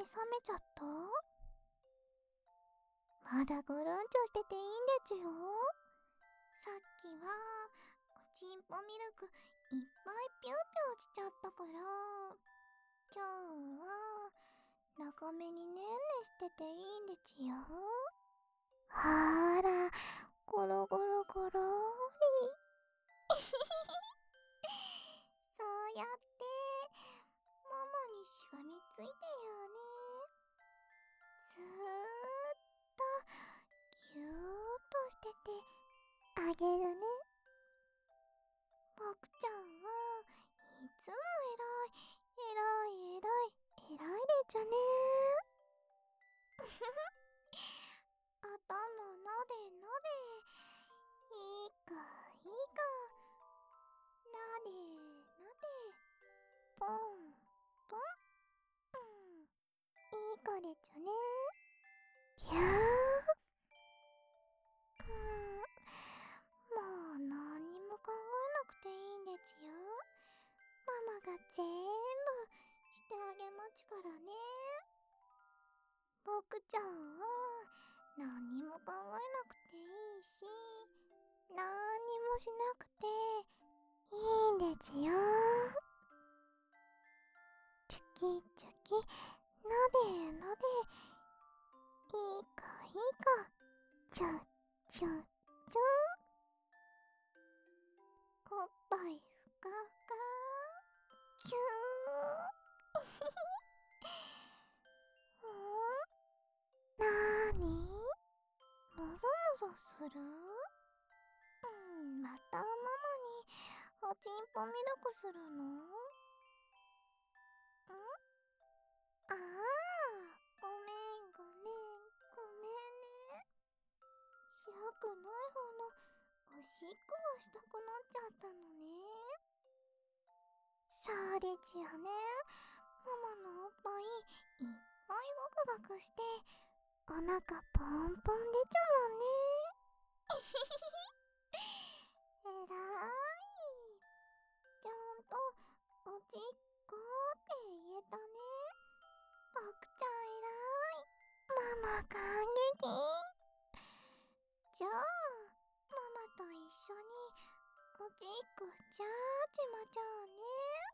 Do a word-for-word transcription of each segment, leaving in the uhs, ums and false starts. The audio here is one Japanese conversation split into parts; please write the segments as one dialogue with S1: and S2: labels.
S1: 覚めちゃった？まだゴロンチョしてていいんでちゅよ。さっきはおちんぽミルクいっぱいピューピューしちゃったから、今日は長めにねんねしてていいんでちよ。ほーら、ゴロゴロゴローり。そうやってママにしがみついてよね。ずーっとぎゅーっとしててあげるね。僕ちゃんはいつもえらいえらいえらいえらいでちゅね。頭なでなで、いいかいいか、なでなで、ポンポン、うん、いい子でちゅね。ぎゅー、うん、もうなんにも考えなくていいんでちよ。ママがぜーんぶしてあげまちからね。僕ちゃんは何にも考えなくていいし、何にもしなくていいんでちよ。チュキチュキ、なでなで、いいかいいか、チュチュチュ。おっぱいふかふか、キュー。ん？なーに？もぞもぞする？うん、またママにおちんぽミルクするの？ん？ああ、ごめんごめんごめんね。白くない方のおしっこがしたくなっちゃったのね。そうでちゅよね。ママのおっぱいいっぱいガクガクしてお腹ポンポンでちゅもんね。えひひひ。えらい。ちゃんとおちっこって言えたね。僕ちゃんえらい。ママ感激。じゃあママと一緒におちっこちゃーちまちゃうね。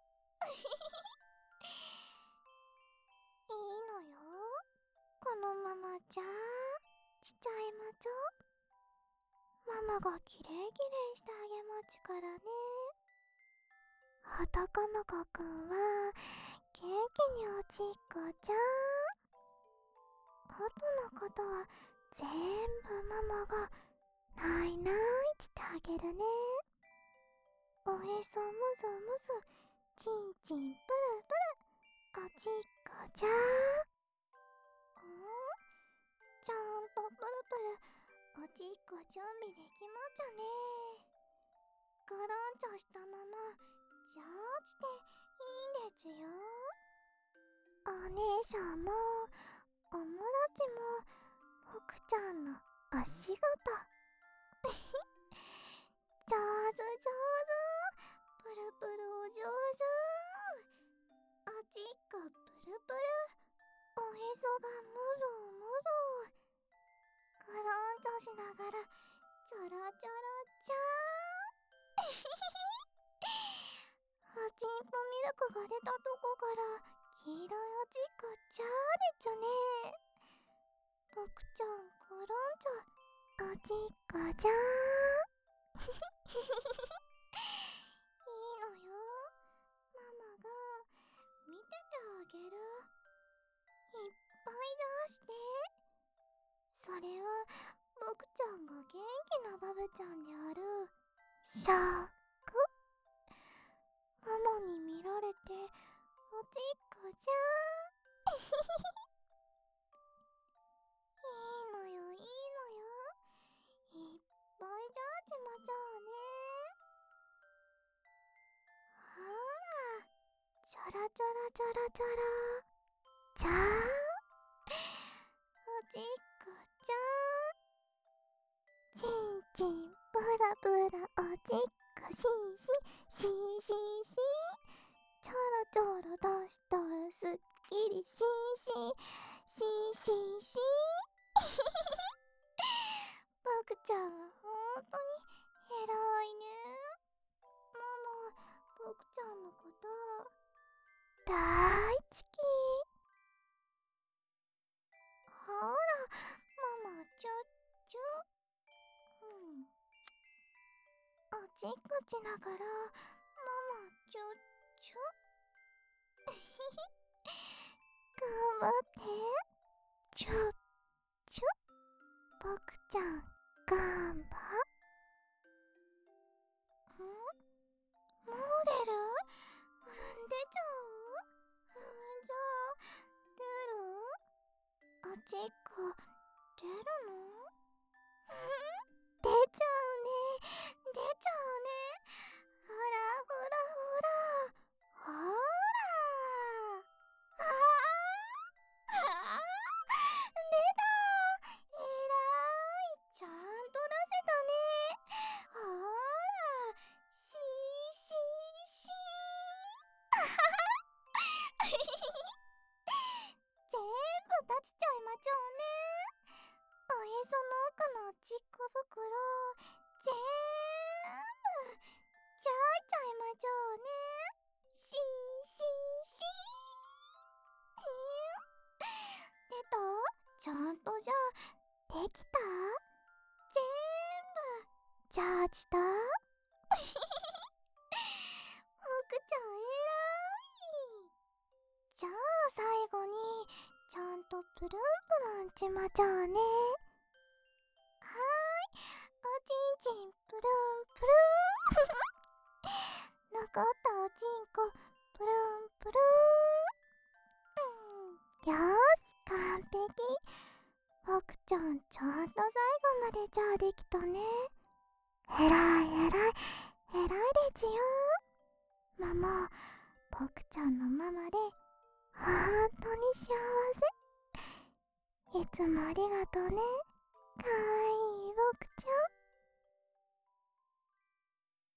S1: いいのよ、このままじゃーしちゃいまちょ。ママがきれいきれいしてあげまちからね。男の子くんは元気におちっこちゃー。あとのことはぜんぶママがないないしてあげるね。おへそむずむず、ちんちんぷるぷる、おちっこちゃー。ん？ちゃんとぷるぷるおちっこ準備できまちゃね。ゴロンチョしたままじゃーしていいんでちゅよ。お姉さんもおもらちも僕ちゃんのお仕事上手上手、プルプルお上手。おちっこプルプル、おへそがむずむず。ゴロンチョしながらちょろちょろちゃー。えひひひ。おちんぽミルクが出たとこから黄色いおちっこちゃーでちゅね。僕ちゃんゴロンチョおちっこちゃー。いいのよ、ママが見ててあげる。いっぱい出して。それは僕ちゃんが元気なバブちゃんであるシャーク。ママに見られておちっこちゃー。いいのよいいのよ、いっぱいじゃあちまちゃうね。ほら、ちょろちょろちょろちょろちゃー。おちっこちゃー。ちんちんぷらぷらおちっこしーししーしーしー。ちょろちょろ出したらすっきりしーしー。 こと大好き。ほら、ママチュッチュ。うん。おちっこちながら、ママチュッチュ。頑張って。チュッチュ。僕ちゃん、頑張。ん？もう出る？うん、出ちゃう？うん、じゃあ、出る？おちっこ、出るの？うん、出ちゃうね。出ちゃうね。ほらほらほら。ほら。ああ、ああ、出た。えらい。ちゃんと出せたね。ほら、しーしーしー。あはは。全部出しちゃいまちょうね。おへその奥のちっこ袋、全部、ちゃいちゃいまちょうね。しーしーしー。出た？ちゃんとじゃあ、できた？全部、ジャージだ？僕ちゃんえらい。じゃあ最後に、ちゃんとプルンプルンしまちょうね。はーい。おちんちんプルンプルン。残ったおちんこ、プルンプルン。うん、よーし、完璧。僕ちゃん、ちゃんと最後までじゃあできたね。えらいえらい、えらいでちゅよ。ママ、僕ちゃんのママで、本当に幸せ。いつもありがとうね。かわいい僕ちゃん。